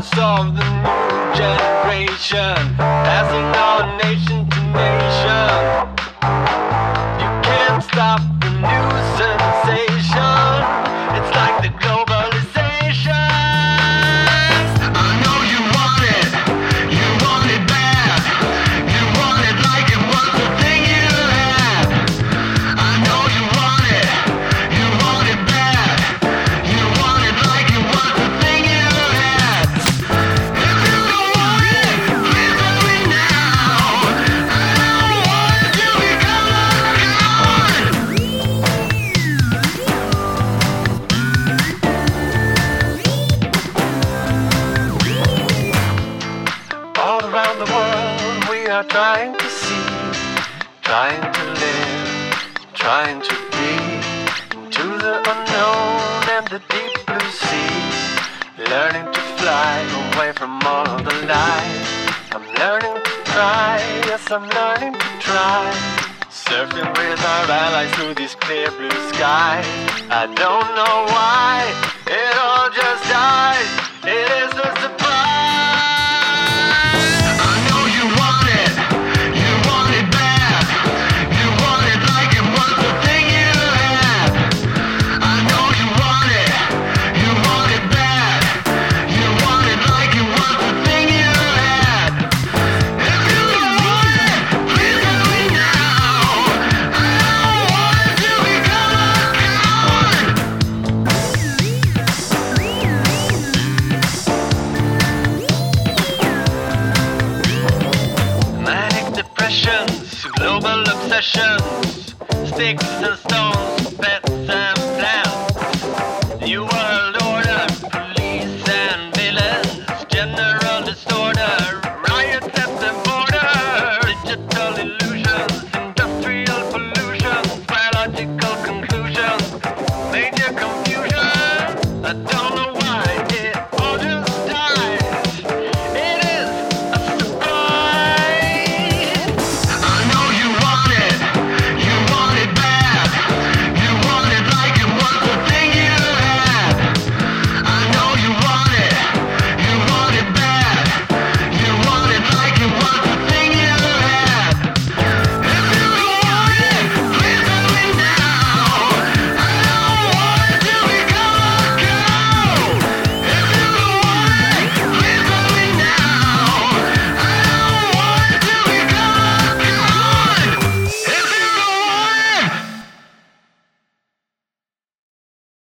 heroes of the new generation, passing on nation to nation. You can't stop the new sensation. It's like the globalization. I know you want it bad. You want it like it was the thing you had. I know you want it bad. You want it like it was the thing you had. If you don't want it, please let me now. I don't want it till we come on. All around the world we are trying to see, trying to live, trying to be into the unknown and the deep blue sea. Learning to fly away from all the lies. I'm learning to try, yes I'm learning to try. Surfing with our allies through these clear blue skies. I don't know why it all just dies. It is a surprise. I know you want it bad. You want it like it was the thing you had. I know you want it bad. You want it like it was the thing you had. If you don't want it, please let me now. I don't want it till we come on. Manic depressions, global obsessions, sticks and stones, pets and plants. New world order, police and villains, general disorder, riots at the border, digital illusions, industrial pollution, biological conclusions, major confusion. I don't know why